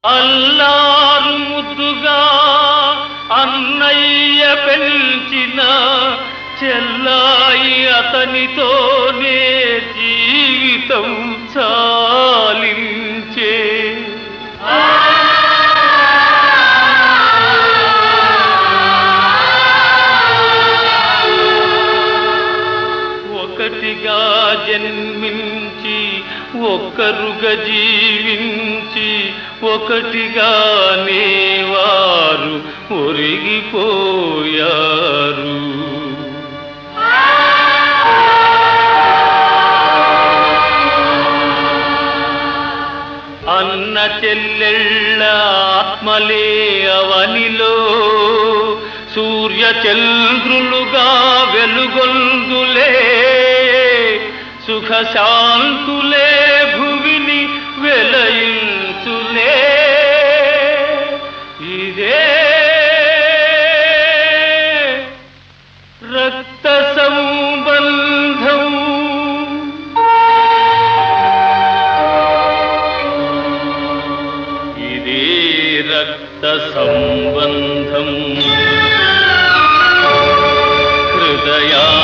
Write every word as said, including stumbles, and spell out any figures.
అల్లారు ముద్దుగా అన్నయ్య పెంచిన చెల్లాయి అతనితోనే జీవితం చాలించే. ఒకటిగా జన్మించి ఒక్కరుగా జీవించి ఒకటిగానే వారు ఒరిగిపోయారు. అన్న చెల్లెళ్ళ ఆత్మలే అవనిలో సూర్య చంద్రులుగా వెలుగొందులే. సుఖ శాంతులే భువిని వెలయించులే. ఇదే రక్త సంబంధం. ఇదే రక్త సంబంధం. హృదయా